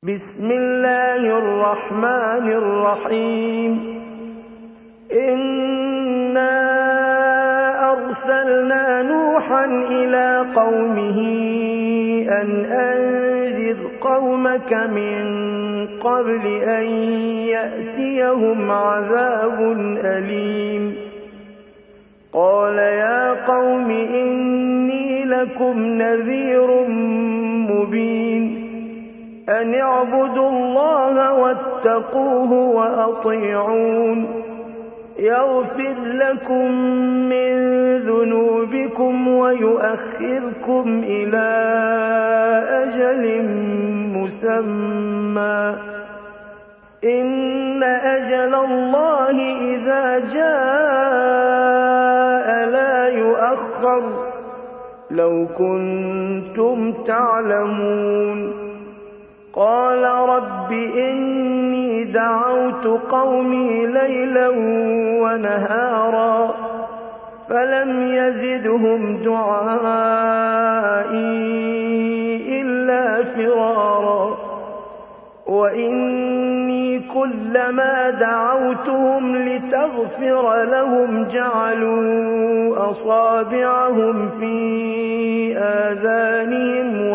بسم الله الرحمن الرحيم. إنا أرسلنا نوحا إلى قومه أن أنذر قومك من قبل أن يأتيهم عذاب أليم. قال يا قوم إني لكم نذير مبين أن اعبدوا الله واتقوه وأطيعون يغفر لكم من ذنوبكم ويؤخركم إلى أجل مسمى إن أجل الله إذا جاء لا يؤخر لو كنتم تعلمون. قال رب إني دعوت قومي ليلا ونهارا فلم يزدهم دعائي إلا فرارا وإني كلما دعوتهم لتغفر لهم جعلوا أصابعهم في آذانهم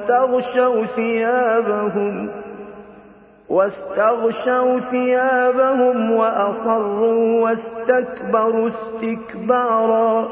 واستغشوا ثيابهم وأصروا واستكبروا استكبارا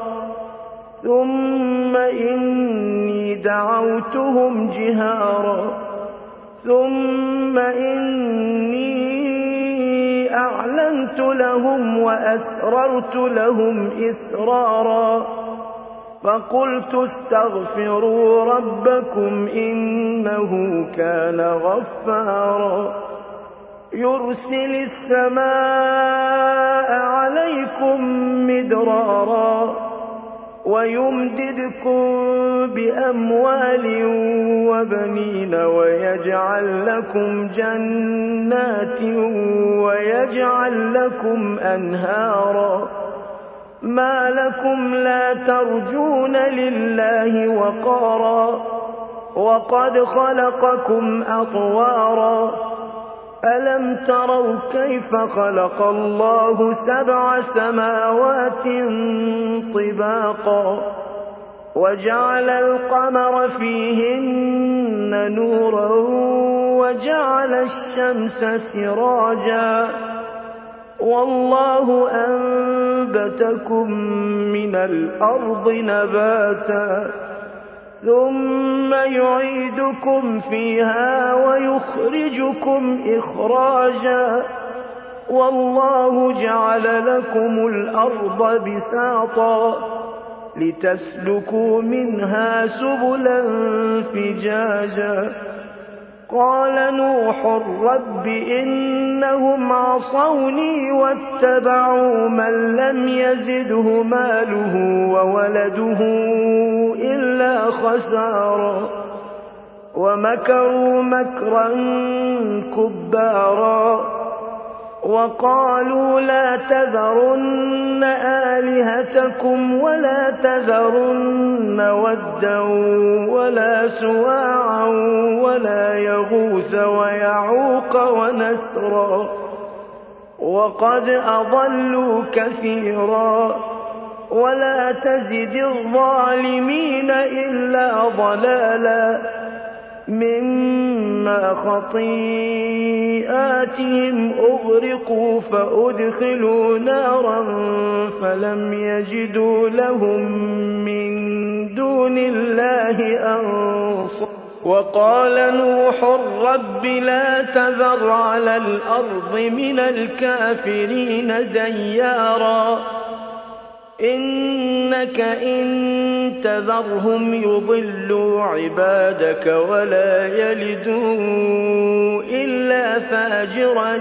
ثم إني دعوتهم جهارا ثم إني أعلنت لهم وأسررت لهم إسرارا فقلت استغفروا ربكم إنه كان غفارا يرسل السماء عليكم مدرارا ويمددكم بأموال وبنين ويجعل لكم جنات ويجعل لكم أنهارا ما لكم لا ترجون لله وقارا وقد خلقكم أطوارا ألم تروا كيف خلق الله 7 سماوات طباقا وجعل القمر فيهن نورا وجعل الشمس سراجا والله أنبتكم من الأرض نباتا ثم يعيدكم فيها ويخرجكم إخراجا والله جعل لكم الأرض بساطا لتسلكوا منها سبلا فجاجا قال نوح رب إنهم عصوني واتبعوا من لم يزده ماله وولده إلا خسارا ومكروا مكرا كبارا وقالوا لا تذرن آلهتكم ولا تذرن ودا ولا سواعا ولا يغوث ويعوق ونسرا وقد أضلوا كثيرا ولا تزد الظالمين إلا ضلالا مما خطيئاتهم أغرقوا فأدخلوا نارا فلم يجدوا لهم من دون الله أنصارا وقال نوح رب لا تذر على الأرض من الكافرين ديارا إنك إن تذرهم يضلوا عبادك ولا يلدوا إلا فاجرا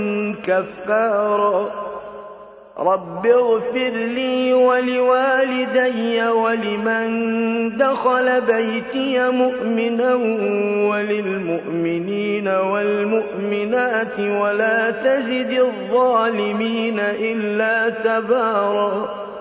كفارا رب اغفر لي ولوالدي ولمن دخل بيتي مؤمنا وللمؤمنين والمؤمنات ولا تزد الظالمين إلا تبارا